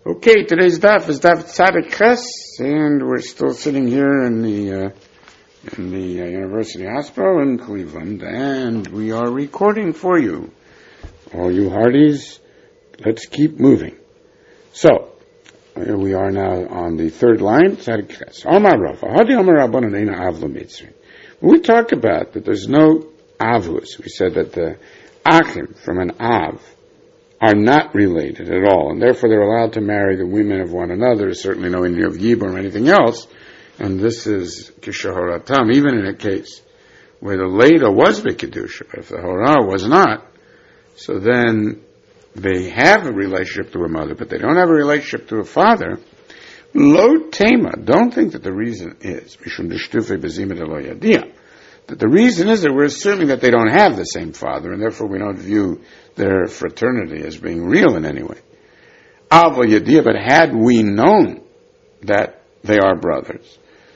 Okay, today's daf is daf Tzadik Ches, and we're still sitting here in the University Hospital in Cleveland, and we are recording for you. All you hearties, let's keep moving. So, here we are now on the third line, Tzadik Ches. When we talk about that there's no avus, we said that the achim from an av are not related at all, and therefore they're allowed to marry the women of one another. There's certainly no Indian of Yibum or anything else, and this is Kishahoratam, even in a case where the Leda was B'Kedusha, but if the Horah was not, so then they have a relationship to a mother, but they don't have a relationship to a father. Lo Tema, don't think that the reason is, that the reason is that we're assuming that they don't have the same father, and therefore we don't view their fraternity as being real in any way. But had we known that they are brothers,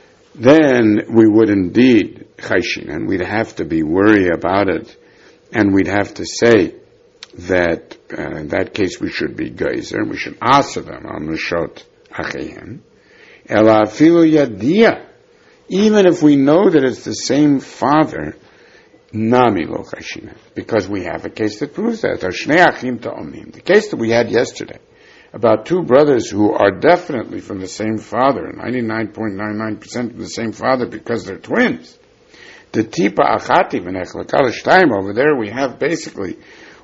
then we would indeed chayshin, and we'd have to be worried about it, and we'd have to say that in that case we should be geyser, we should answer them on neshot achehem. Ela afilu yadia, even if we know that it's the same father, nami lo chashina, because we have a case that proves that. The case that we had yesterday about two brothers who are definitely from the same father, 99.99% from the same father because they're twins. The tipa achati v'nechlakal shtayim, over there we have basically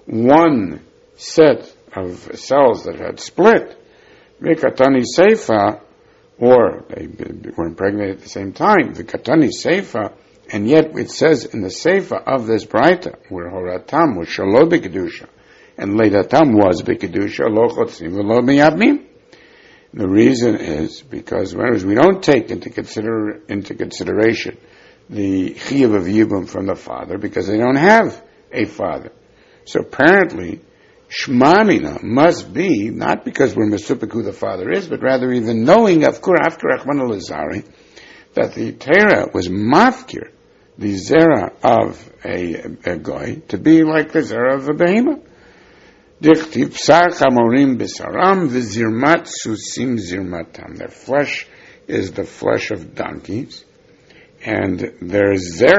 one set of cells that had split. V'katani seifa, or they were impregnated at the same time. The katani seifa, and yet it says in the seifa of this braita, where horatam was shalo b'kedusha, and leidatam was b'kedusha, lo chotzim v'lo miyabmim. The reason is because we don't take into consideration the chiyuv of yibum from the father, because they don't have a father. So apparently, Shmamina must be, not because we're mesupik who the father is, but rather even knowing, of course, after Rachmana litzari, that the Torah was mafkir, the zera of a goy, to be like the zera of a behemoth. Dichtiv psar chamorim besaram v'zirmat susim zirmatam. Their flesh is the flesh of donkeys, and their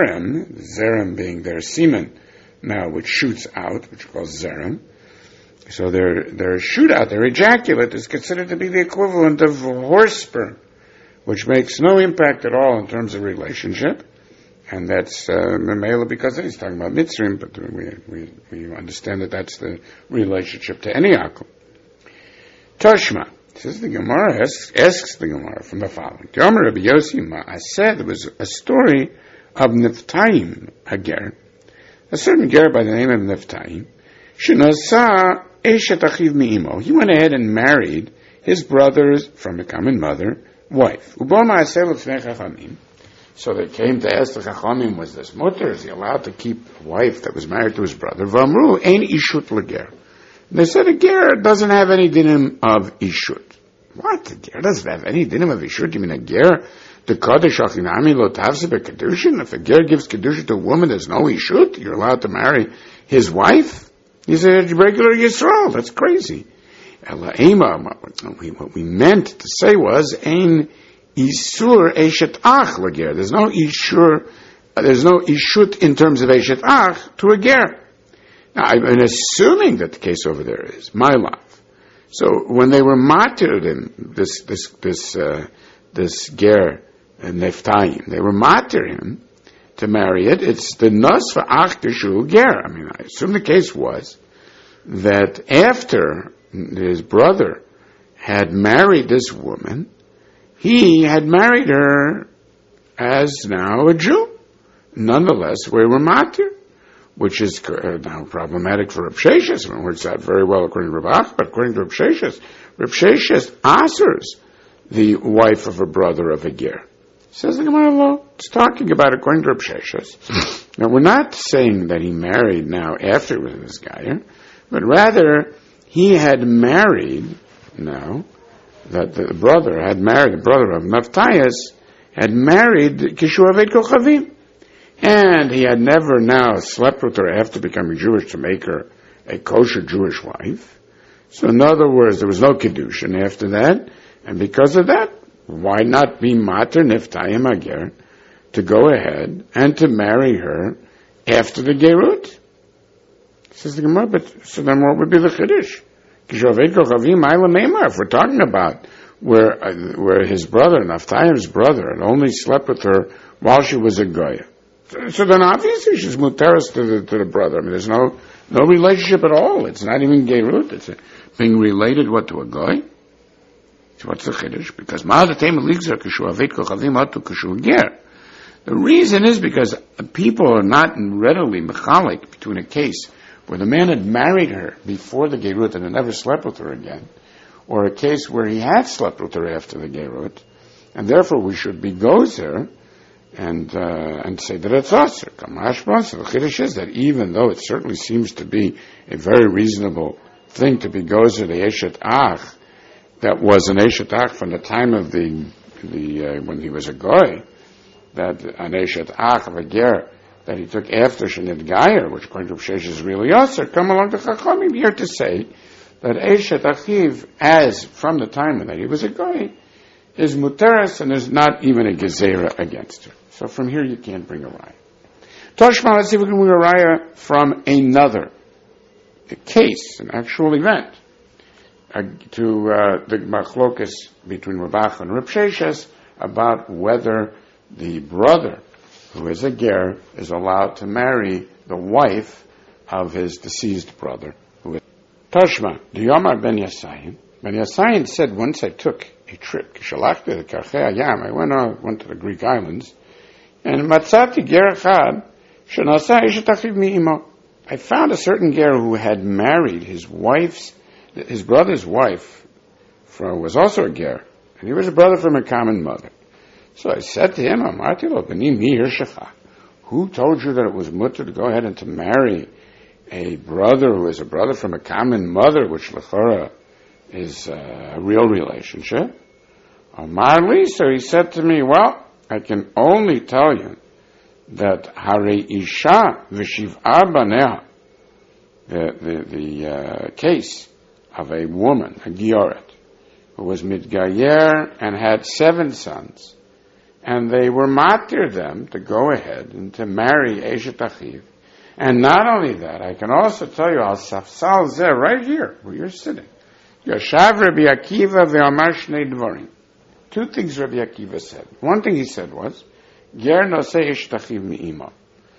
zerem being their semen, now which shoots out, which is called zerem. So their shootout, their ejaculate, is considered to be the equivalent of horse sperm, which makes no impact at all in terms of relationship. And that's Memela, because he's talking about Mitzrim, but we understand that that's the relationship to any akum. Toshma, says the Gemara, asks the Gemara from the following. Rabbi Yossi I said there was a story of Neftaim, a ger, a certain ger by the name of Neftaim, Shenasa Eshet Achiv Mi'imo. He went ahead and married his brother's, from a common mother, wife. So they came to ask the Chachamim, was this mutter? Is he allowed to keep a wife that was married to his brother? V'amru, ein ishut leger. They said a ger doesn't have any dinim of ishut. What? A ger doesn't have any dinim of ishut? You mean a ger? The Kodesh Achinami lo tavse bekedushin? If a ger gives kedushin to a woman, there's no ishut? You're allowed to marry his wife? He's a regular Yisrael. That's crazy. What we meant to say was, ein isur eshet ach leger. There's no ishut in terms of eshet ach to a ger. Now, I've been assuming that the case over there is my life. So when they were martyred in this ger Neftaim, they were martyring him to marry it. It's the nos for ach kishu ger. I mean, I assume the case was that after his brother had married this woman, he had married her as now a Jew. Nonetheless, we were matir, which is now problematic for Reb Sheshes. It works out very well according to Reb Ach, but according to Reb Sheshes answers the wife of a brother of a ger. Says the Gemara Lo, it's talking about according to Reb Sheshes. Now, we're not saying that he married now after he was this guy, but rather he had married now, that the brother of Neftias had married Kishur Aved Kochavim. And he had never now slept with her after becoming Jewish to make her a kosher Jewish wife. So in other words, there was no Kiddushin after that, and because of that, why not be Mater Niftayim Ager to go ahead and to marry her after the Gerut? Says the Gemara, but so then what would be the Chiddush? If we're talking about where his brother, Naftayim's brother, had only slept with her while she was a Goya. So then obviously she's muteris to the brother. I mean, there's no relationship at all. It's not even Gerut. It's being related to a Goy. So what's the Chiddush? Because the reason is because people are not readily mechalik between a case where the man had married her before the Gerut and had never slept with her again, or a case where he had slept with her after the Gerut, and therefore we should be gozer and say that it's aser. The Chiddush is that even though it certainly seems to be a very reasonable thing to be gozer the Eshet Ach, that was an Eshet Ach from the time of the when he was a Goy, that an Eshet Ach of a Ger that he took after Shenit Gayer, which according to Pshesh is really aser, come along to Chachamim here to say that Eshet Achiv, as from the time that he was a Goy, is muteris and is not even a gezerah against her. So from here you can't bring a raya. Toshma, let's see if we can bring a raya from another case, an actual event, to the machlokas between Rabach and Reb Sheshes about whether the brother, who is a ger, is allowed to marry the wife of his deceased brother. Toshma, the Yomar ben Yasayin. Ben Yasayin said, once I took a trip, I went to the Greek islands, and Matzati ger echad, shenasa eshet achiv mi'imo. I found a certain ger who had married his brother's wife, was also a ger, and he was a brother from a common mother. So I said to him, Amarti lo b'ni mi hirshecha. Who told you that it was mutter to go ahead and to marry a brother who is a brother from a common mother, which lechora is a real relationship? Amarli, so he said to me, well, I can only tell you that Hare Isha v'shiv'a baneha, the case of a woman, a Gioret, who was mitgayer and had 7 sons, and they were matir them to go ahead and to marry Eshet Achiv. And not only that, I can also tell you, al safsal zeh, right here, where you're sitting, Yashav Rabbi Akiva ve'amar shnei dvarim. 2 things Rabbi Akiva said. One thing he said was, Ger nosei Eshet Achiv mi'imo.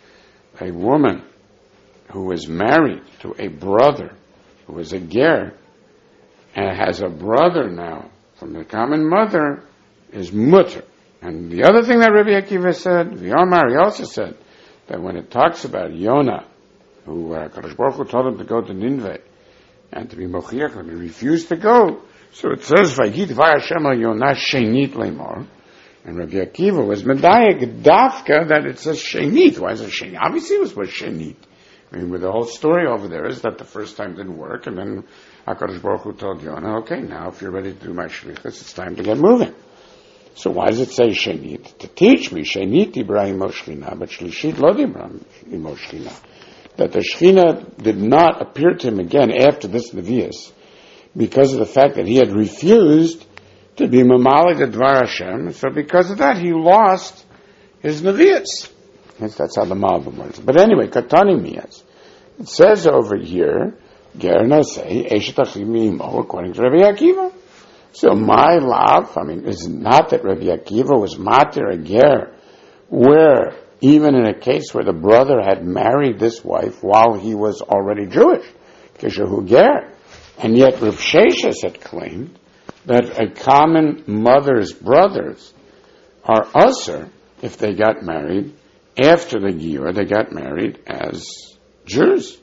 A woman who is married to a brother who is a ger and has a brother now from the common mother is mutter. And the other thing that Rabbi Akiva said, V'yomar, he also said, that when it talks about Yonah, who Kadosh Baruch Hu told him to go to Nineveh, and to be mochiach, and he refused to go, so it says, Vayid Dvar Hashem al Yonah shenit lemor, and Rabbi Akiva was medayek dafka that it says shenit. Why is it shenit? Obviously it was shenit. I mean, with the whole story over there is that the first time didn't work, and then HaKadosh Baruch Hu told Yonah, okay, now if you're ready to do my shlichus, it's time to get moving. So why does it say shenit? To teach me, shenit Ibrahim Moshchina, but shlishit lo Ibrahim Moshchina. That the Shechina did not appear to him again after this Nevi'us, because of the fact that he had refused to be Mamalik the Dvar Hashem, so because of that he lost his Nevi'us. That's how the Malbim works. But anyway, Katani Miyaz. It says over here, Ger Nosei, Eshet Achiv mi'imo, according to Rabbi Akiva. So my love, is not that Rabbi Akiva was matir a ger, where even in a case where the brother had married this wife while he was already Jewish, Kishahu ger, and yet Reb Sheshes had claimed that a common mother's brothers are usher if they got married after the Gior, they got married as Jews.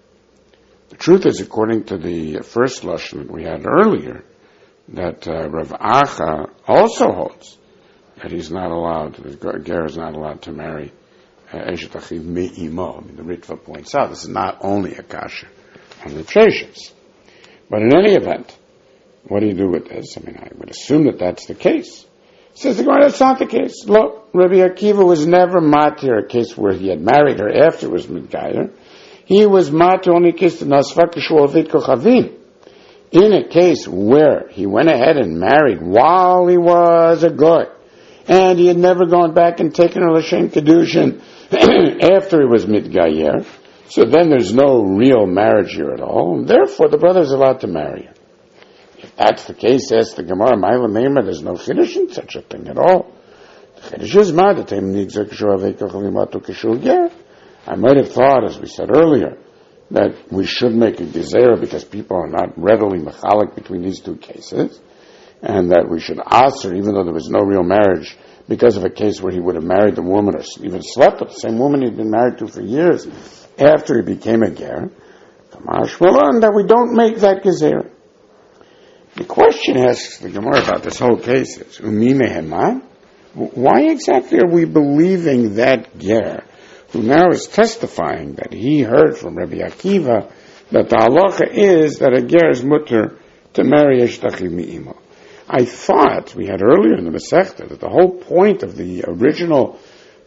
The truth is, according to the first lashon that we had earlier, that Rav Acha also holds that he's not allowed, that Ger is not allowed to marry Eshet Achiv mi'imo. The Ritva points out this is not only a kasha on the Sheshes. But in any event, what do you do with this? I would assume that that's the case. Says the Gemara, that's not the case. Look, Rabbi Akiva was never matir a case where he had married her after it was Midgayer. He was matir only a case to Nasva Kishu Ovid Kochavim. in a case where he went ahead and married while he was a goy, and he had never gone back and taken a l'shem kedushin after he was mitgayer, so then there's no real marriage here at all, and therefore the brother is allowed to marry her. If that's the case, asks the Gemara, Ma'ila Meimah, there's no chiddush in such a thing at all. The chiddush is ma, I might have thought, as we said earlier, that we should make a gezerah because people are not readily mechalik between these two cases, and that we should aser, even though there was no real marriage, because of a case where he would have married the woman or even slept with the same woman he'd been married to for years after he became a ger, that we don't make that gezerah. The question asks the Gemara about this whole case is, why exactly are we believing that ger, who now is testifying that he heard from Rabbi Akiva that the halacha is that a ger is mutter to marry a shtachim mi'imo? I thought we had earlier in the Masechta that the whole point of the original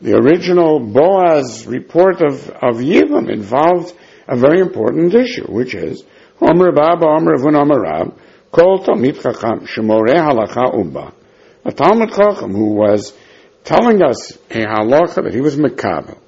Boaz report of Yibam involved a very important issue, which is Omer Baba Omer Avun Omer Rab Kol Talmid Chacham Shemoreh Halacha Uba, a Talmid Chacham who was telling us a halacha that he was mekabel.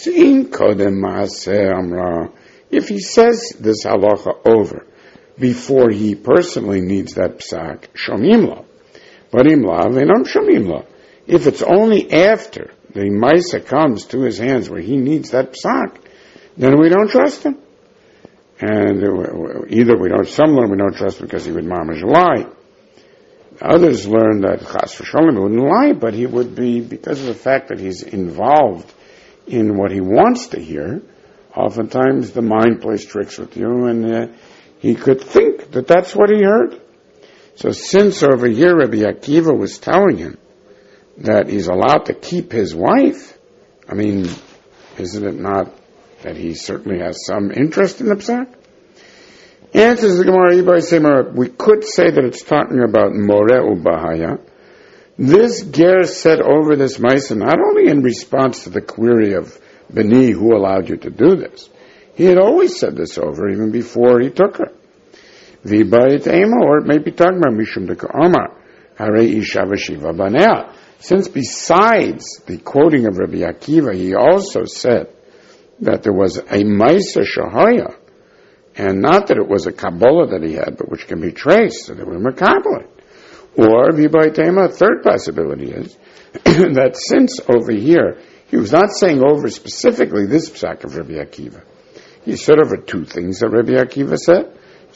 If he says this halacha over before he personally needs that psak, shomim lo. But im lav, enam shomim lo. If it's only after the maisa comes to his hands where he needs that psak, then we don't trust him. And either some learn we don't trust him because he would mamash lie. Others learn that chas v'sholem he wouldn't lie, but he would be, because of the fact that he's involved in what he wants to hear, oftentimes the mind plays tricks with you, and he could think that that's what he heard. So since over here Rabbi Akiva was telling him that he's allowed to keep his wife, I mean, isn't it not that he certainly has some interest in the psak? Answers the Gemara, we could say that it's talking about Moreh Ubahaya. This ger said over this Maisa not only in response to the query of Beni, who allowed you to do this. He had always said this over even before he took her. V'bayit ema, or it may be talking about Mishum de Omar, Harei Isha v'Shiva Banea. Since besides the quoting of Rabbi Akiva, he also said that there was a Maisa Shahaya, and not that it was a Kabbalah that he had, but which can be traced, so they were Mekabbalah. Or, V'baytema, a third possibility is that since over here, he was not saying over specifically this psak of Rabbi Akiva. He said over two things that Rabbi Akiva said.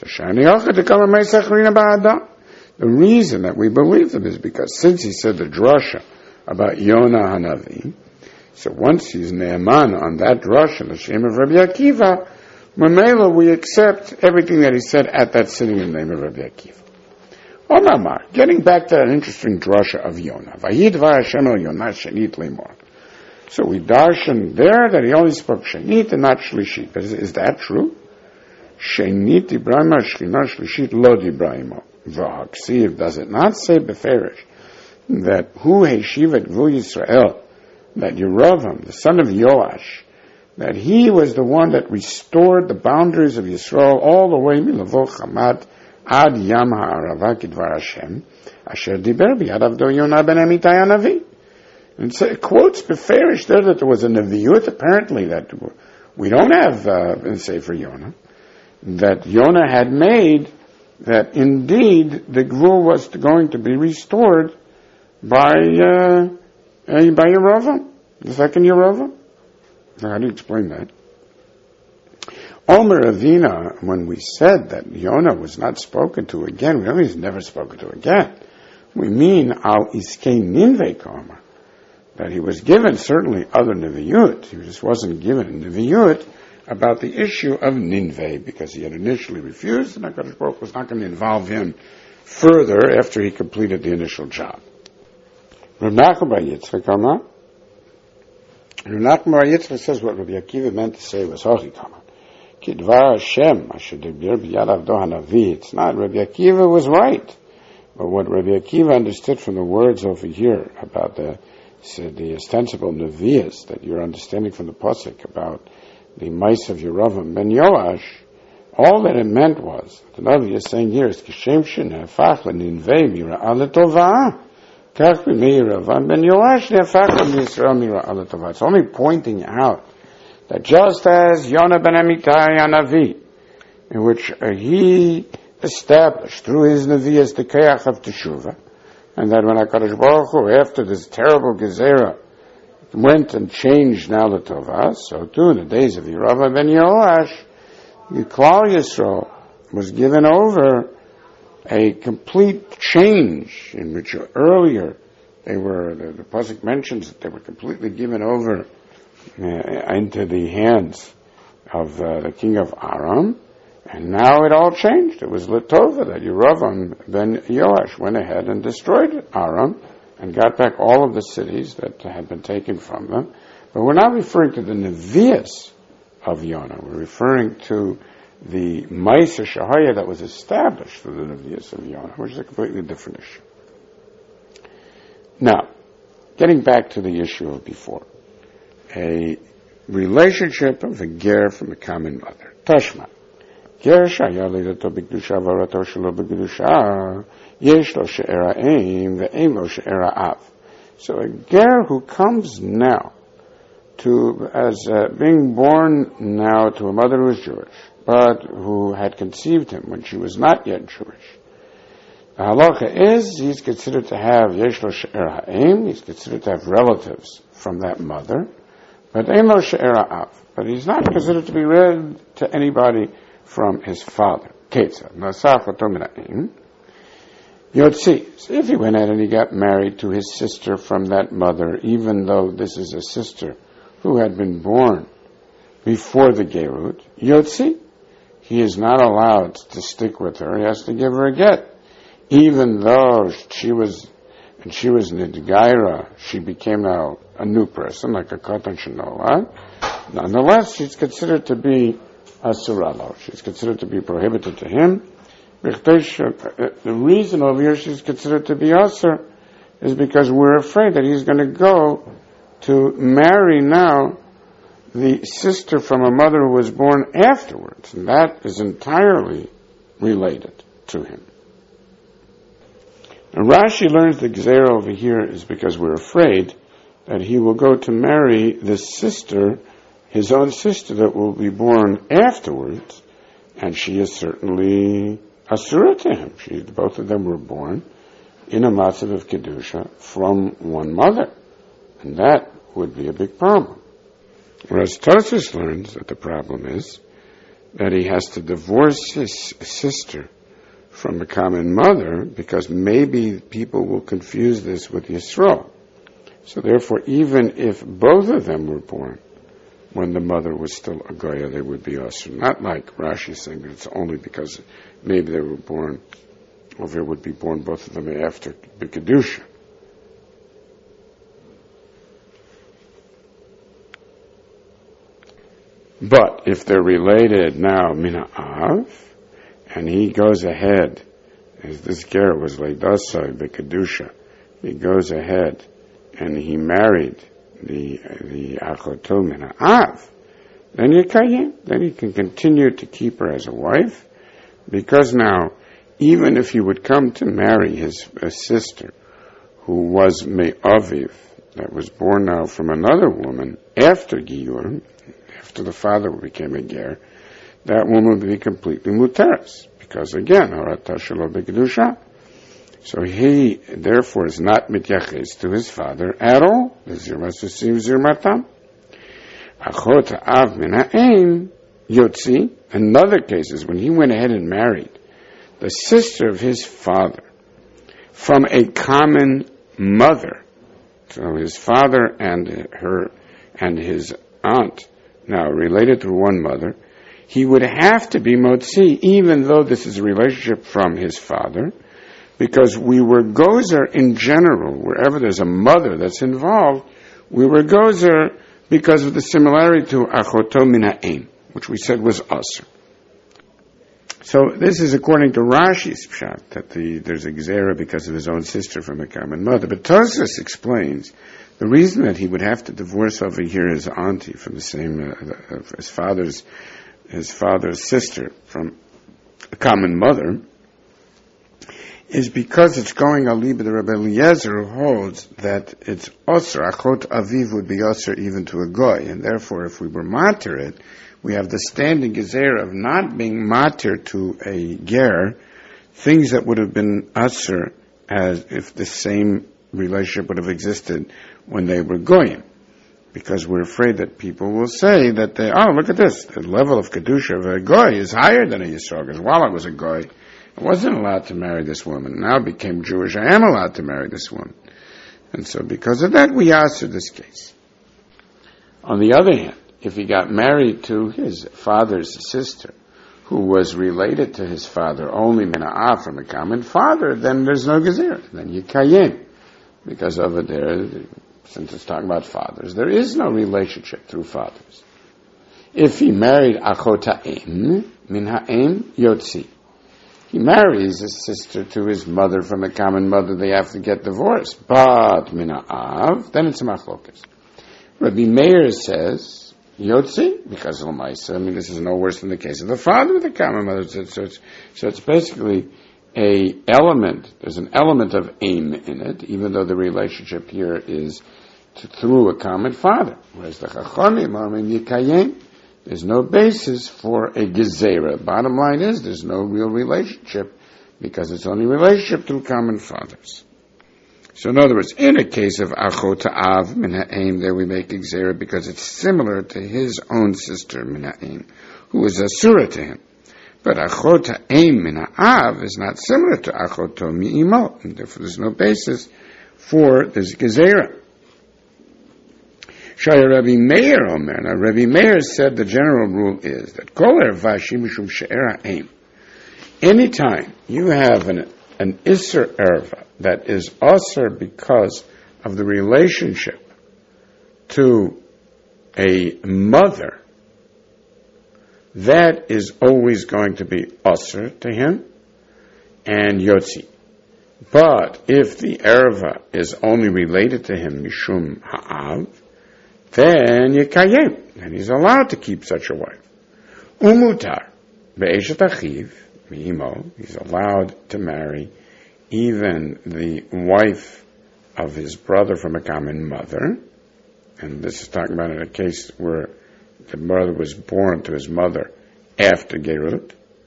The reason that we believe him is because since he said the drasha about Yonah Hanavi, so once he's ne'eman on that drasha, the shame of Rabbi Akiva, Mamela, we accept everything that he said at that sitting in the name of Rabbi Akiva. Omar, getting back to that interesting drasha of Yonah. Vayidvar Hashem el Yonah shenit lemor. So we darshan there that he only spoke shenit and not shlishit. Is that true? Shenit Ibrahima shchina shlishit lo dibrahimo. V'haksiv, does it not say beferish that hu heshivet gvul Yisrael, that Yeravam, the son of Yoash, that he was the one that restored the boundaries of Yisrael all the way milavo Chamat ad yam ha'arava kidvar Hashem asher diber biyad avdo Yonah ben Amitai hanavi. And so it quotes beferish there that there was a neviut apparently that we don't have in Sefer Yonah, that Yonah had made, that indeed the gvul was going to be restored by Yeravam, the second Yeravam. How do you explain that? Omer Avina, when we said that Yonah was not spoken to again, we don't mean he's never spoken to again. We mean al iskei ninvei kama, that he was given certainly other Nevi'ut. He just wasn't given a Nevi'ut about the issue of Ninveh, because he had initially refused, and HaKadosh Baruch was not going to involve him further after he completed the initial job. Rav Nachman bar Yitzchak Amar. Rav Nachman bar Yitzchak says what Rabbi Akiva meant to say was Hochi Kama. Kidvar Hashem, asher dibir b'yad avdo hanavi. It's not. Rabbi Akiva was right. But what Rabbi Akiva understood from the words over here about the ostensible Nevi'as that you're understanding from the Pasuk about the mice of Yeravam ben Yoash, All that it meant was, the Navi is saying here, is Kishem Shenefach Leninvei Mira'ah Letovah. Kach B'Meir Van Ben Yoash Nefach Le'Yisrael Mira'ah Letovah. It's only pointing out that just as Yonah ben Amittai Navi, in which he established through his Navias the Keach of Teshuvah, and that when HaKadosh Baruch Hu, after this terrible Gezerah, went and changed now Letovah, so too in the days of Yeravah ben Yoash, Klal Yisrael was given over a complete change in which earlier they were, the Pasuk mentions that they were completely given over into the hands of the king of Aram, and now it all changed. It was Letovah that Yerovam ben Yoash went ahead and destroyed Aram and got back all of the cities that had been taken from them. But we're not referring to the Nevi'as of Yonah. We're referring to the Ma'aser Shahaya that was established through the Nevi'as of Yonah, which is a completely different issue. Now, getting back to the issue of before, a relationship of a ger from a common mother. Tashma. Ger shaya lidato b'kedusha v'arato shelo b'kedusha yesh lo she'era ein ve'ein lo she'era av. So a ger who comes now being born now to a mother who is Jewish, but who had conceived him when she was not yet Jewish. The halacha is he's considered to have yesh lo she'er ha'em, he's considered to have relatives from that mother, but ein lo she'er av. But he's not considered to be related to anybody from his father. Ketzad nasach oto min ha'em yotzi. So if he went ahead and he got married to his sister from that mother, even though this is a sister who had been born before the Gerut, Yotzi, he is not allowed to stick with her. He has to give her a get. Even though she was Nidgaira, she became now a new person, like a Katan Shenola. Nonetheless, she's considered to be a Suralo. She's considered to be prohibited to him. The reason over here she's considered to be Asur is because we're afraid that he's going to go to marry now the sister from a mother who was born afterwards, and that is entirely related to him. And Rashi learns the Gezerah over here is because we're afraid that he will go to marry the sister, his own sister that will be born afterwards, and she is certainly Asura to him. Both of them were born in a matzav of Kedusha from one mother, and that would be a big problem. Whereas Tosfos learns that the problem is that he has to divorce his sister from a common mother because maybe people will confuse this with Yisro. So therefore, even if both of them were born when the mother was still a Goya, they would be Asur. Not like Rashi saying that it's only because maybe they were born, or they would be born both of them after the Kedusha. But if they're related now, Mina Av, and he goes ahead, as this ger was Leidasai B'Kedusha, he goes ahead and he married the Achoto Mina Av, then he can continue to keep her as a wife, because now, even if he would come to marry his sister, who was Me'aviv, that was born now from another woman after Giyur, after the father became a ger, that woman would be completely muteres, because again, harata shelo b'kedusha. So he, therefore, is not mityaches to his father at all. Zirmatam. Achot av min ha'em yotzi. Another case is when he went ahead and married the sister of his father from a common mother. So his father and her and his aunt, now related through one mother, he would have to be motzi, even though this is a relationship from his father, because we were gozer in general, wherever there's a mother that's involved, we were gozer because of the similarity to achoto min ha'em, which we said was asur. So this is according to Rashi's pshat, that there's a gezerah because of his own sister from a common mother. But Tosfos explains the reason that he would have to divorce over here his auntie from the same, his father's his father's sister from a common mother, is because it's going aliba the Rabbi Eliezer, who holds that it's osir, achot aviv would be osir even to a goy, and therefore if we were matir it, we have the standing gezer of not being matir to a ger, things that would have been osir as if the same relationship would have existed when they were goyim. Because we're afraid that people will say that look at this, the level of kedusha of a goy is higher than a Yisrael, because while I was a goy, I wasn't allowed to marry this woman. Now I became Jewish, I am allowed to marry this woman. And so because of that, we answer this case. On the other hand, if he got married to his father's sister, who was related to his father only mina'ah from a common father, then there's no gezerah. Then you kayim. Because over there, since it's talking about fathers, there is no relationship through fathers. If he married achot ha'em, min ha'em yotzi. He marries his sister to his mother from a common mother, they have to get divorced. But mina'av, then it's a machlokas. Rabbi Meir says, Yotzi, because of Lamaisa, this is no worse than the case of the father with a common mother. So it's basically there's an element of aim in it, even though the relationship here is through a common father. Whereas the Chachamim are Yikayim. There's no basis for a gezerah. Bottom line is, there's no real relationship, because it's only relationship through common fathers. So in other words, in a case of achot ha'av min ha'em, there we make a gezerah because it's similar to his own sister min ha'em, who is asura to him. But achot ha'em min ha'av is not similar to achoto mi'imo, and therefore there's no basis for this gezerah. Shaya Rabbi Meir Omer. Now Rabbi Meir said the general rule is that kol erva mishum she'er ha'em. Anytime you have an iser erva that is osir because of the relationship to a mother, that is always going to be osir to him and yotzi. But if the erva is only related to him mishum ha'av, then yekayem, and he's allowed to keep such a wife. Umutar be'eshet achiv mi'imo, he's allowed to marry even the wife of his brother from a common mother, and this is talking about in a case where the brother was born to his mother after Gerut.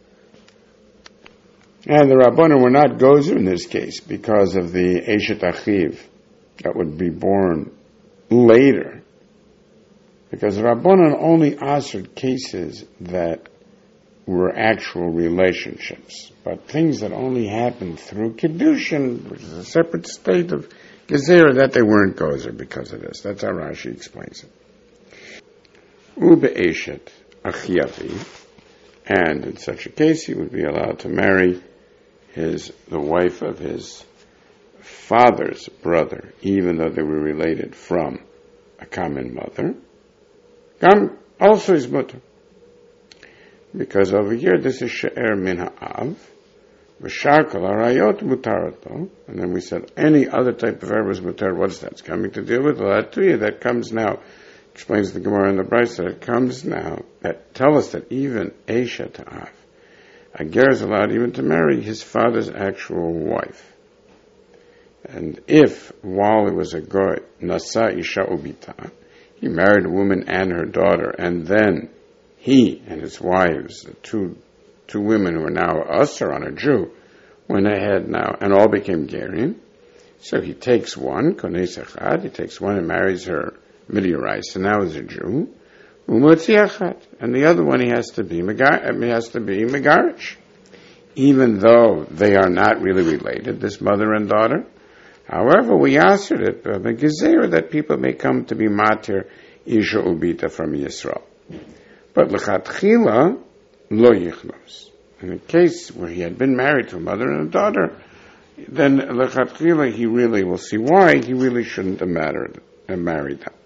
And the Rabbanan were not gozer in this case because of the eshet achiv that would be born later. Because Rabbanan only answered cases that were actual relationships, but things that only happened through Kiddushin, which is a separate state of Gezerah, that they weren't gozer because of this. That's how Rashi explains it. Ube'eshet achiavi, and in such a case he would be allowed to marry the wife of his father's brother, even though they were related from a common mother. Also his mutter. Because over here this is she'er min ha'av, v'shar kol harayot mutarato, and then we said any other type of erva is mutar. What is that? It's coming to deal with Latuyah. That comes now, explains the Gemara in the Brisa, that it comes now, that tell us that even eshet ha'av, a ger is allowed even to marry his father's actual wife. And if, while he was a goy, nasa isha ubita, he married a woman and her daughter, and then he and his wives, the two women who are now usher on a Jew, went ahead now and all became gerim. So he takes one, kones echad, he takes one and marries her midiyarais, and now is a Jew. Umotzi echad, and the other one he has to be megarish, even though they are not really related, this mother and daughter. However, we answered it, the gezerah that people may come to be matir isha ubita from Yisrael. But lechatchila lo yichlos. In a case where he had been married to a mother and a daughter, then lechatchila he really will see why he really shouldn't have married them.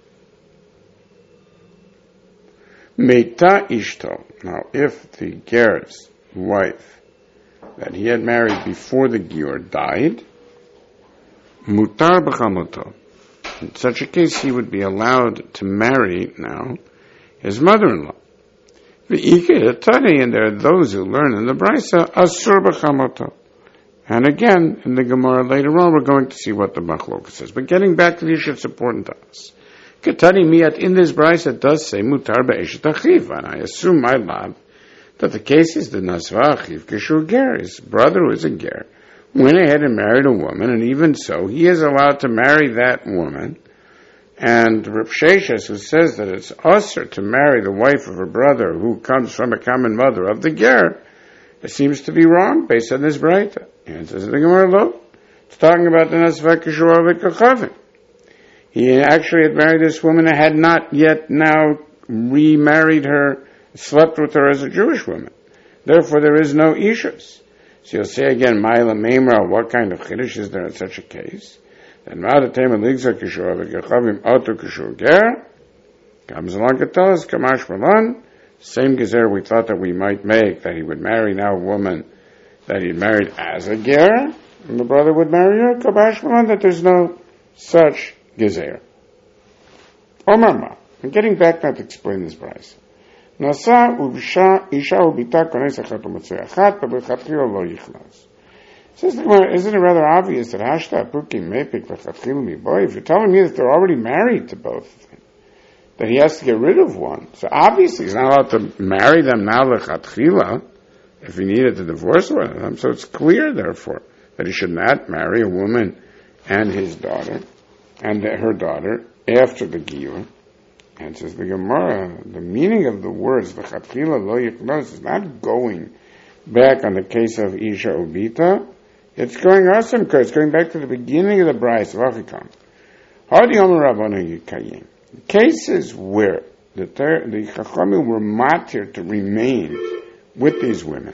Meita ishto. Now, if the ger's wife that he had married before the gior died, mutar b'chamoto. In such a case, he would be allowed to marry now his mother-in-law. Tani, and there are those who learn in the Brisa, Asur b'chamoto. And again, in the Gemara later on, we're going to see what the Machlokes says. But getting back to the issue, it's important to us. Ketani miyat, in this Brisa, it does say, Mutar be'eshet achiv, and I assume, my love, that the case is the Nasva achiv kishur ger, his brother who is a ger, went ahead and married a woman, and even so, he is allowed to marry that woman. And Rav Sheshes, who says that it's usher to marry the wife of a brother who comes from a common mother of the ger, it seems to be wrong based on this Braita. And it says the Gemara, lo, it's talking about the Nasva kishur v'kachavim. He actually had married this woman and had not yet now remarried her, slept with her as a Jewish woman. Therefore, there is no ishus. So you'll say again, Ma'ila Meimra, what kind of chiddush is there in such a case? Then Ma'adatem Eligza Kishur V'Gechavim Otu Kishur Ger comes along to tell us, Kamash Malan, same gezer we thought that we might make, that he would marry now a woman that he married as a ger, and the brother would marry her, Kamash Malan, that there's no such gezer. Omar, I'm getting back now to explain this price. Nasa ubisha isha ubita kones achat u'matzei achat, but b'chatchila lo yichnas. Says the Gemara, isn't it rather obvious that hashta pukim mepik v'chatchila miboy? If you're telling me that they're already married to both of them, that he has to get rid of one, so obviously he's not allowed to marry them now l'chatchila if he needed to divorce one of them. So it's clear, therefore, that he should not marry a woman and his daughter and her daughter after the giyur. And says the Gemara, the meaning of the words "v'chatchila lo yichnos" is not going back on the case of Isha Ubita. It's going asamka. It's going back to the beginning of the Bryce of Achikam. Hadi Omer Rabbanu Yikayim. Cases where the Chachamim were matir to remain with these women.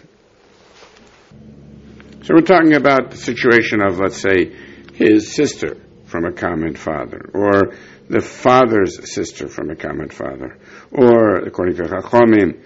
So we're talking about the situation of, let's say, his sister from a common father, or the father's sister from a common father, or according to Chachamim,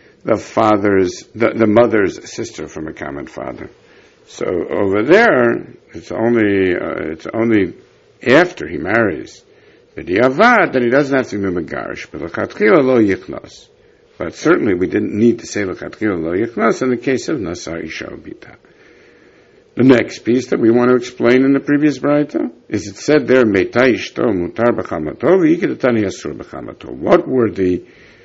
the mother's sister from a common father. So over there, it's only after he marries the diavad that he doesn't have to be megarish. But l'chatchila lo yichnos. But certainly we didn't need to say l'chatchila lo yichnos in the case of Nasa Isha Ubita. The next piece that we want to explain in the previous Braita is it said there, Meita Ishto Mutar B'chamato V'yikidatani Asur B'chamato. What were the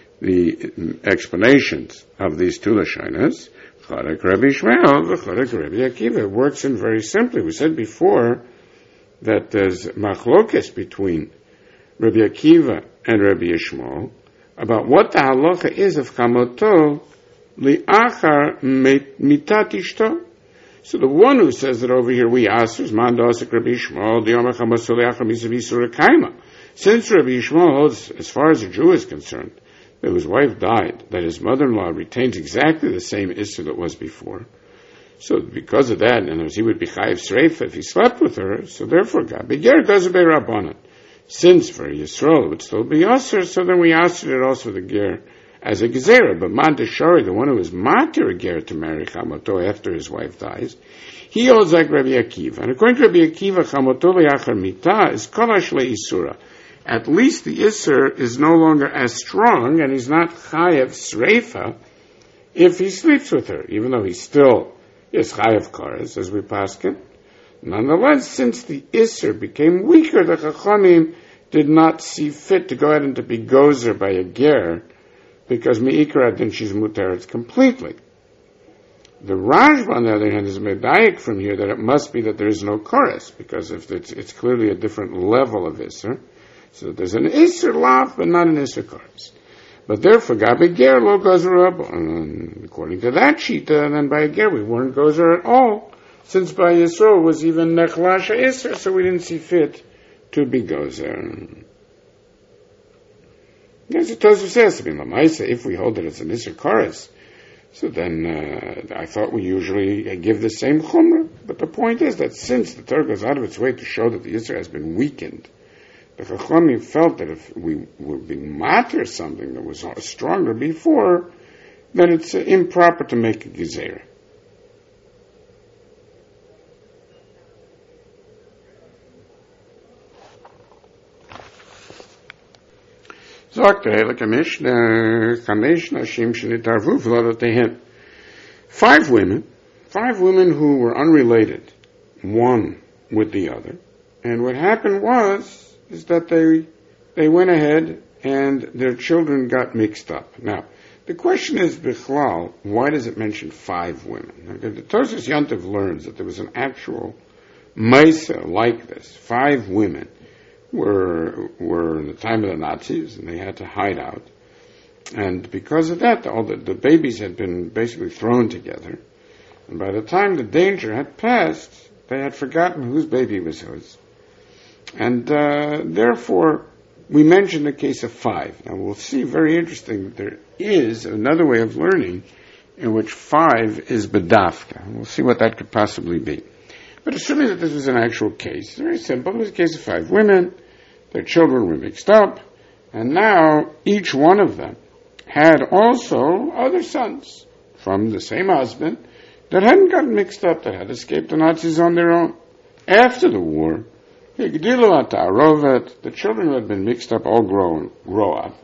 explanations of these two Lashonos? Chorek Rabbi Yishmael v'Chorek Rabbi Akiva. It works in very simply. We said before that there's machlokes between Rabbi Akiva and Rabbi Yishmael about what the halacha is of Chamato li'achar mitat ishto. So the one who says that over here we ask is Man Da'asik Rabbi Yishmael Diyom HaChamato li'achar misav Yisur Kaima. Since Rabbi Yishmael holds, as far as a Jew is concerned, that his wife died, that his mother-in-law retains exactly the same issue that was before. So because of that, and he would be chayiv sreifa if he slept with her, so therefore God beger doesn't be rabbanan. Since for Yisrael it would still be aser, so then we asked it also the ger as a gezerah. But man deshari, the one who is matir a ger to marry chamato after his wife dies, he holds like Rabbi Akiva. And according to Rabbi Akiva, chamato le'achar mita is kolash le'isura. At least the Isser is no longer as strong, and he's not chayav sreifa if he sleeps with her, even though he still is chayav kares, as we paskin. Nonetheless, since the Isser became weaker, the Chachamim did not see fit to go ahead and to be gozer by a ger, because mi'ikra then she's mutaret completely. The Rashba, on the other hand, is medayik from here that it must be that there is no kares, because if it's clearly a different level of Isser. So there's an Isser lav, but not an Isser kares. But therefore, Gabi Ger lo gozer up. According to that shita, then by a Ger we weren't gozer at all, since by Yisroel was even Nechlasha Isser, so we didn't see fit to be gozer. As the Tosfos says, to be Lamaisa, if we hold that it's an Isser kares, so then I thought we usually give the same chumrah. But the point is that since the Torah goes out of its way to show that the Isser has been weakened, the Chachamim felt that if we were being matir something that was stronger before, then it's improper to make a gezerah. Sagt like a Mishnah, Chamesh Nashim Shenitarvu V'Lodoteihem. 5 women who were unrelated, one with the other. And what happened is that they went ahead and their children got mixed up. Now, the question is, Bichlal, why does it mention 5 women? The Tosfos Yontif learns that there was an actual Maisa like this. 5 women were in the time of the Nazis, and they had to hide out. And because of that, all the babies had been basically thrown together. And by the time the danger had passed, they had forgotten whose baby was whose. And therefore, we mentioned the case of 5. Now we'll see, very interesting, that there is another way of learning in which 5 is bedafka. We'll see what that could possibly be. But assuming that this was an actual case, it's very simple. It was a case of 5 women. Their children were mixed up. And now each one of them had also other sons from the same husband that hadn't gotten mixed up, that had escaped the Nazis on their own. After the war, the children who had been mixed up all grow up.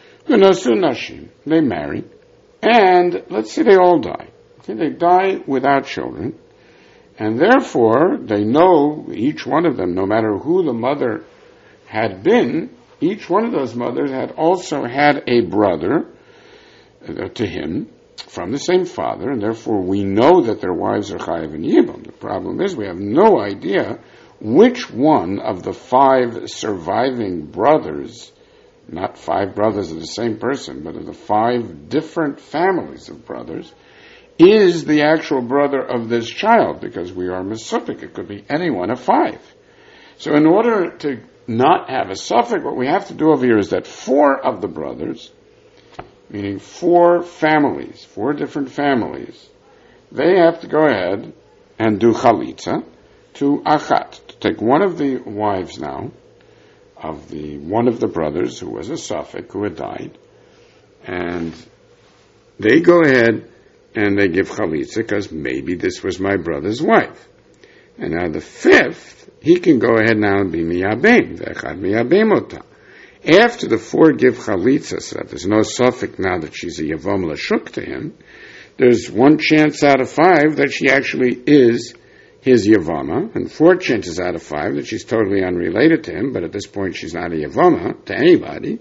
They marry. And let's say they all die. Okay, they die without children. And therefore, they know, each one of them, no matter who the mother had been, each one of those mothers had also had a brother to him from the same father, and therefore we know that their wives are Chayav and Yibum. The problem is we have no idea which one of the 5 surviving brothers, not 5 brothers of the same person, but of the 5 different families of brothers, is the actual brother of this child, because we are Mesupik. It could be any one of 5. So in order to not have a suffix, what we have to do over here is that 4 of the brothers, meaning 4 families, 4 different families, they have to go ahead and do chalitza to achat, to take one of the wives now, of one of the brothers who was a suffix, who had died, and they go ahead and they give chalitza, because maybe this was my brother's wife. And now the 5th, he can go ahead now and be miyabem, ve'echad miyabem ota. After the 4 give chalitza, so that there's no suffix now that she's a yavam lashuk to him, there's 1 chance out of 5 that she actually is his yavama, and 4 chances out of 5 that she's totally unrelated to him, but at this point she's not a yavama to anybody.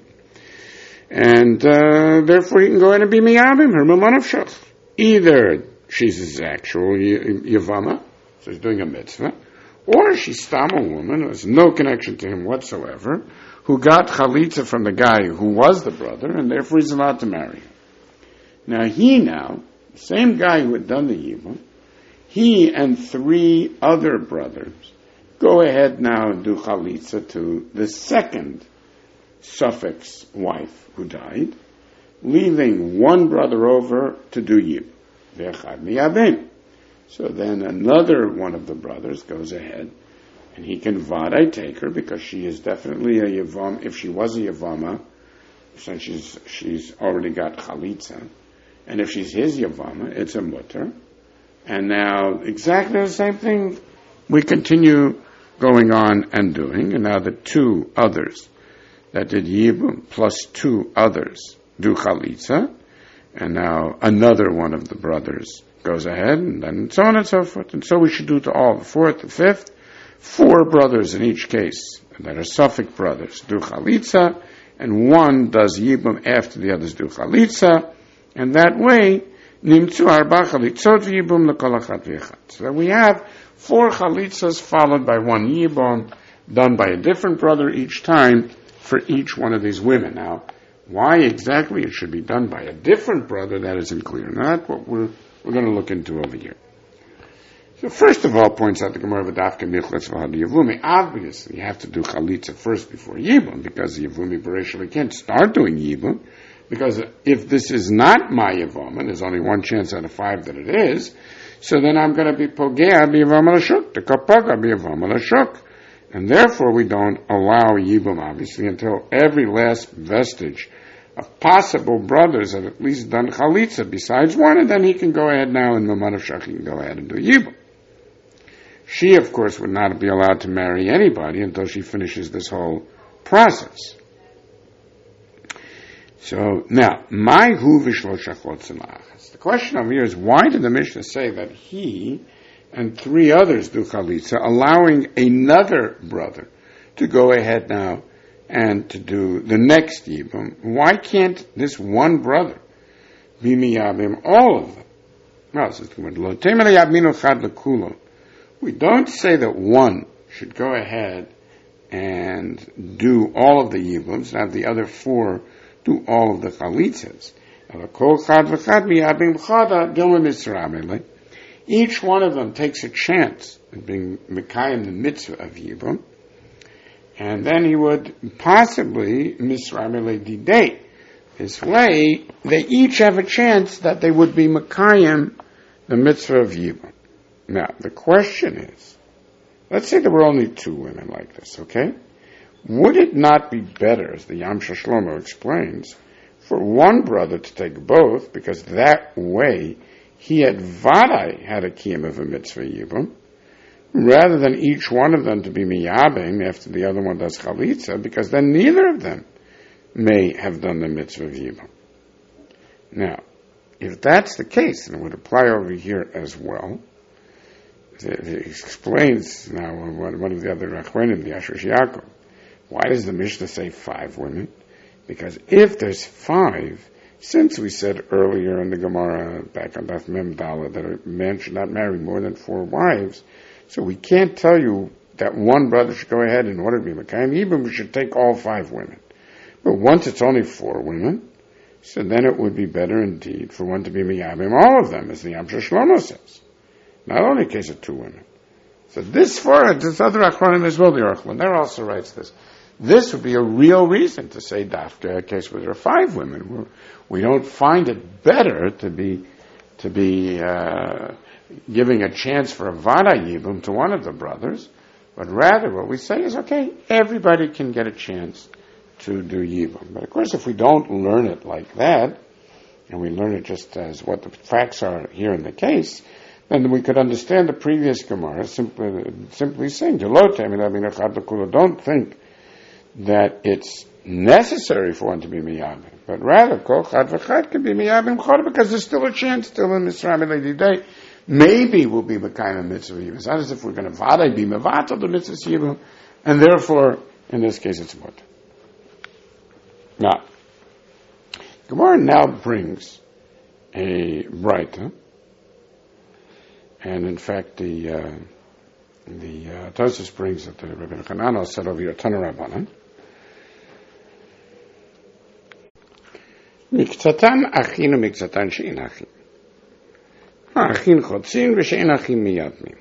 And therefore he can go ahead and be miyabem, her mamanavshach. Either she's his actual yavama, so he's doing a mitzvah, or she's stam a woman who has no connection to him whatsoever, who got chalitza from the guy who was the brother, and therefore he's allowed to marry her. Now the same guy who had done the yibum, he and 3 other brothers go ahead now and do chalitza to the 2nd suffix wife who died, leaving 1 brother over to do yibum. Ve'echad miyabem. So then another one of the brothers goes ahead, and he can vaday take her, because she is definitely a yavam. If she was a yavama, since she's already got chalitza, and if she's his yavama, it's a mutter. And now exactly the same thing we continue going on and doing. And now the 2 others that did yibum plus 2 others do chalitza, and now another one of the brothers goes ahead, and then so on and so forth. And so we should do to all, the 4th, the 5th, 4 brothers in each case that are suffix brothers do chalitza, and 1 does yibum after the others do chalitza, and that way nimtzu arba chalitzot v'yibum lekol achat v'echad. So that we have 4 chalitzas followed by 1 yibum done by a different brother each time for each one of these women. Now, why exactly it should be done by a different brother, that isn't clear. Now, that's what we're going to look into over here. So first of all, points out the Gemara v'dafka michletz v'had yavumi. Obviously, you have to do chalitza first before yibum, because the yavumi bereshit can't start doing yibum, because if this is not my yavam, and there's only 1 chance out of 5 that it is, so then I'm going to be pogea b'yavam alashuk, the kapaga b'yavam alashuk, and therefore we don't allow yibum, obviously, until every last vestige of possible brothers have at least done chalitza besides 1, and then he can go ahead now, and mamanavshach, he can go ahead and do yibum. She, of course, would not be allowed to marry anybody until she finishes this whole process. So now, my hu v'shlosh achlotzim la'achas. The question over here is, why did the Mishnah say that he and 3 others do chalitza, allowing another brother to go ahead now and to do the next yibum? Why can't this one brother be miyabim all of them? Well, we don't say that one should go ahead and do all of the yibums, and have the other 4 do all of the chalitzas. Each one of them takes a chance of being mekayim the mitzvah of yibum, and then he would possibly misramele didei. This way, they each have a chance that they would be mekayim the mitzvah of yibum. Now, the question is, let's say there were only 2 women like this, okay? Would it not be better, as the Yamsha Shlomo explains, for one brother to take both, because that way he had vadai had a kiyum of a mitzvah yibum, rather than each one of them to be miyabim after the other one does chalitza, because then neither of them may have done the mitzvah of yibum. Now, if that's the case, and it would apply over here as well, it explains now one of the other Rachmanim, the Ashur Yaakov. Why does the Mishnah say 5 women? Because if there's 5, since we said earlier in the Gemara back on Daf Mem Dala that a man should not marry more than 4 wives, so we can't tell you that one brother should go ahead in order to be Mekayim Yibum, we should take all 5 women. But once it's only 4 women, so then it would be better indeed for one to be Miyabim all of them, as the Yamsha Shlomo says. Not only in case of 2 women. So this other Achronim as well, the Archman, there also writes this. This would be a real reason to say Dafka, a case where there are 5 women. We don't find it better to be giving a chance for a Vada Yibum to one of the brothers, but rather what we say is, okay, everybody can get a chance to do Yibum. But of course, if we don't learn it like that, and we learn it just as what the facts are here in the case, then we could understand the previous Gemara simply saying, don't think that it's necessary for one to be miyabim, but rather kol chad v'chad can be miyabim chad, because there's still a chance, still in Misram Elei Day, maybe we'll be mekayim mitzvah yibum. It's not as if we're going to vaday be mevatel the mitzvah yibum, and therefore, in this case, it's what. Now, Gemara now brings a Braita, and in fact, the Tosfos brings that the Rabbi Hananel said over here, Tana Rabbanan, Miktzatan achin u'miktzatan she'in achin. Achin chotzin v'she'in achin miyadmin.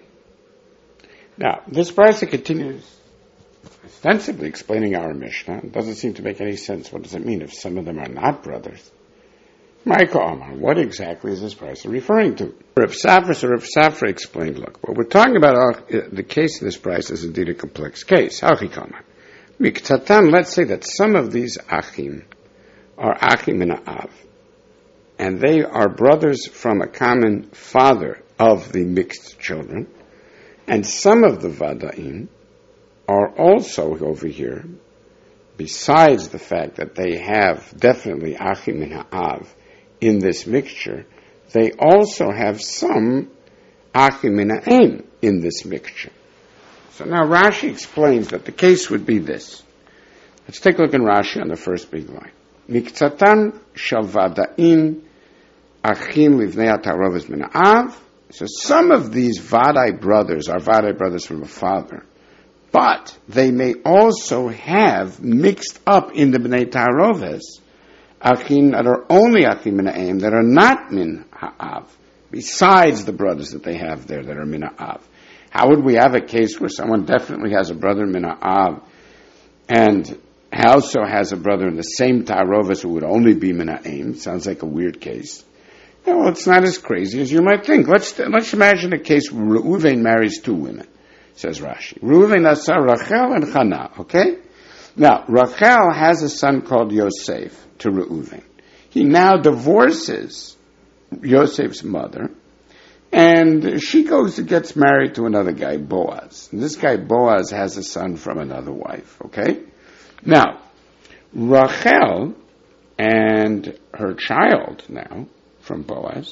Now, this Braita continues ostensibly explaining our Mishnah. It doesn't seem to make any sense. What does it mean if some of them are not brothers? Michael Amar, what exactly is this Braita referring to? Rav Safra explained, look, what we're talking about, the case of this Braita is indeed a complex case. Hachikama. Miktzatan, let's say that some of these achim are achim min ha'av, and they are brothers from a common father of the mixed children, and some of the vada'im are also over here, besides the fact that they have definitely achim min ha'av in this mixture, they also have some achim min ha'em in this mixture. So now Rashi explains that the case would be this. Let's take a look in Rashi on the first big line. Miktzatan shel vada'im achim livnei ha'taroves min ha'av. So some of these vadai brothers are vadai brothers from a father, but they may also have mixed up in the bnei taroves achim that are only achim min ha'em, that are not min ha'av, besides the brothers that they have there that are min ha'av. How would we have a case where someone definitely has a brother min ha'av and also has a brother in the same taroves who would only be min ha'em? Sounds like a weird case. Well, it's not as crazy as you might think. Let's imagine a case where Reuven marries 2 women, says Rashi. Reuven asa Rachel and Chana, okay? Now, Rachel has a son called Yosef to Reuven. He now divorces Yosef's mother, and she goes and gets married to another guy, Boaz. And this guy, Boaz, has a son from another wife, okay? Now, Rachel and her child now from Boaz,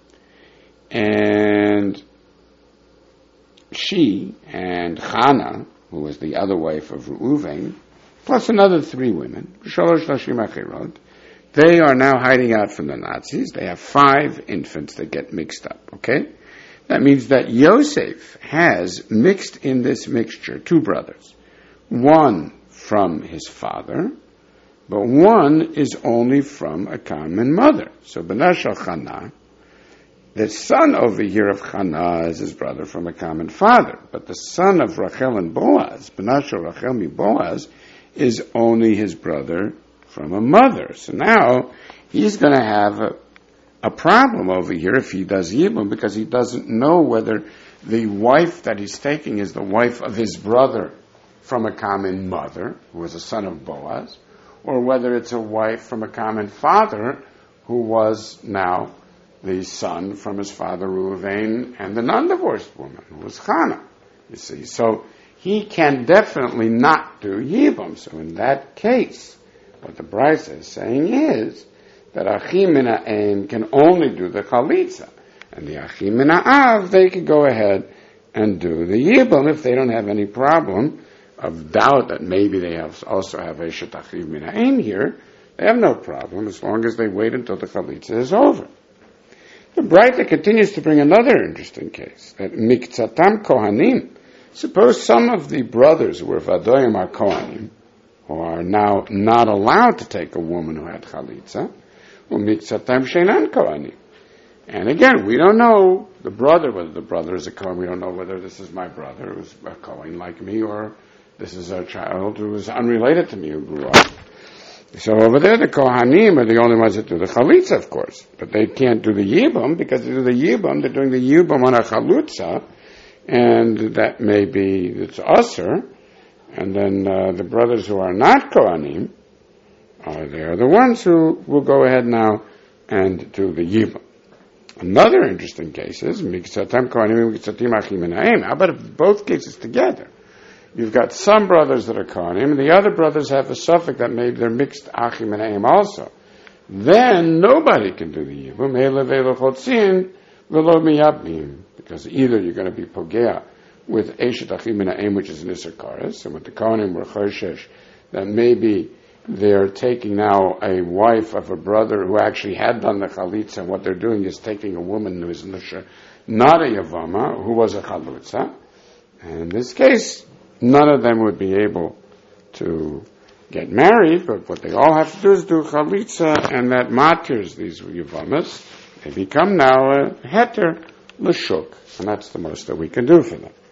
and she and Chana, who was the other wife of Reuven, plus another 3 women, they are now hiding out from the Nazis. They have 5 infants that get mixed up, okay? That means that Yosef has mixed in this mixture 2 brothers. One from his father, but one is only from a common mother. So Benashal Chana, the son over here of Chana is his brother from a common father, but the son of Rachel and Boaz, Benashal Rachel mi Boaz, is only his brother from a mother. So now he's going to have a problem over here if he does Yibum, because he doesn't know whether the wife that he's taking is the wife of his brother from a common mother, who was a son of Boaz, or whether it's a wife from a common father who was now the son from his father Reuven and the non-divorced woman, who was Chana, you see. So he can definitely not do Yibum. So in that case, what the Brisa is saying is that Achim min ha'em can only do the Chalitza. And the Achim min ha'av, they can go ahead and do the Yibum if they don't have any problem of doubt that maybe they also have Eshet Achim min ha'em here. They have no problem as long as they wait until the Chalitza is over. The Brisa continues to bring another interesting case, that Mikzatam Kohanim. Suppose some of the brothers who were Vadoyim are Kohanim, who are now not allowed to take a woman who had Chalitza, Mikzatam Sheinan Kohanim. And again, we don't know the brother, whether the brother is a Kohen. We don't know whether this is my brother who's a Kohen like me, or this is a child who is unrelated to me who grew up. So over there, the Kohanim are the only ones that do the Chalitza, of course. But they can't do the Yibum, because they do the Yibum, they're doing the Yibum on a Chalutza, and that may be, it's Usher. And then the brothers who are not Kohanim, they are the ones who will go ahead now and do the Yibum. Another interesting case is, Mikzatam Kohanim, Mikzatim Achim min ha'em. How about if both cases together? You've got some brothers that are Kohanim, and the other brothers have a suffix that maybe they're mixed Achim and Ha'em also. Then nobody can do the Yibum, because either you're going to be Pogea with Eshet Achim and Ha'em, which is an Issachar, and with the Kohanim were Choshesh, that maybe they're taking now a wife of a brother who actually had done the Chalitza, and what they're doing is taking a woman who is not a Yavama, who was a Chalutza. And in this case, none of them would be able to get married, but what they all have to do is do Chalitza, and that maters these Yavamas. They become now a Heter L'Shuk, and that's the most that we can do for them.